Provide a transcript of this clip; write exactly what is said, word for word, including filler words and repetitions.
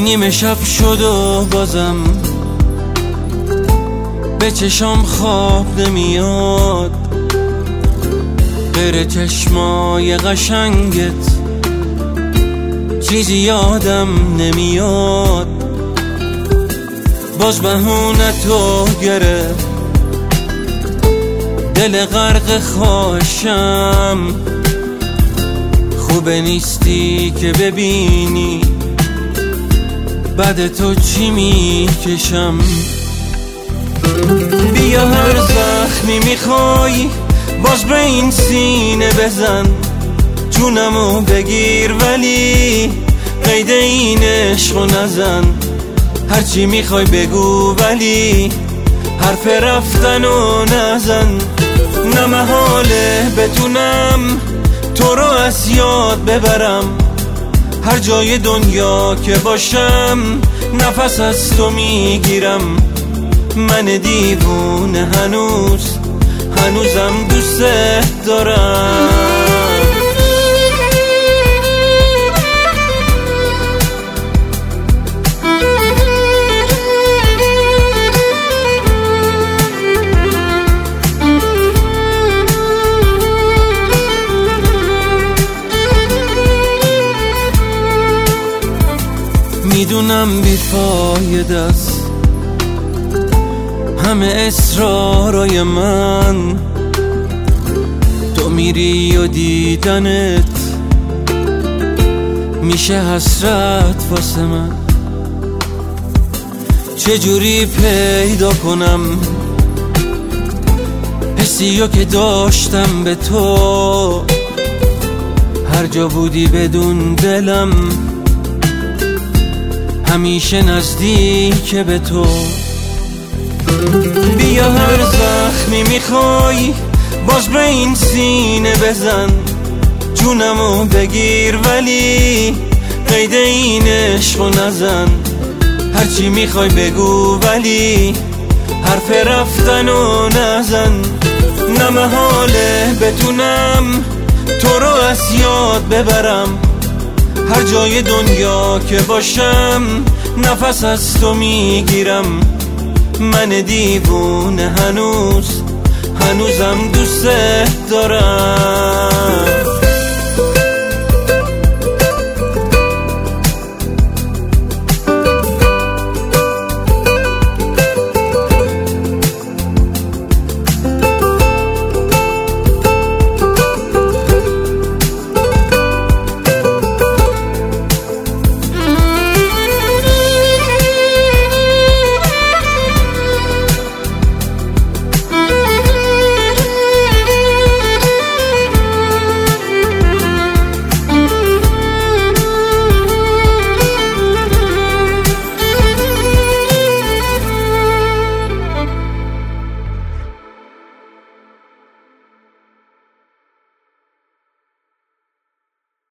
نیمه شب شد و بازم به چشام خواب نمیاد، غیر چشمای قشنگت چیزی یادم نمیاد. باز بهونه تو گرفت دل غرق خواهشم، خوبه نیستی که ببینی بعد تو چی میکشم. بیا هر زخمی میخوای باز به این سینه بزن، جونمو بگیر ولی قید این عشقو نزن. هرچی میخوای بگو ولی حرف رفتنو نزن. نه محاله بتونم تو رو از یاد ببرم، هر جای دنیا که باشم نفس از تو میگیرم. من دیوونه هنوز هنوزم دوست دارم. میدونم بیفایده است همه اصرارای من، تو میری و دیدنت میشه حسرت واسه من. چجوری پیدا کنم حسیو که داشتم به تو، هر جا بودی بدون دلم همیشه نزدیک به تو. بیا هر زخمی میخوای باز به این سینه بزن، جونمو بگیر ولی قید این عشقو نزن. هرچی میخوای بگو ولی حرف رفتنو نزن. نه محاله بتونم تو رو از یاد ببرم، هر جای دنیا که باشم نفس از تو میگیرم. من دیوونه هنوز هنوزم دوست دارم.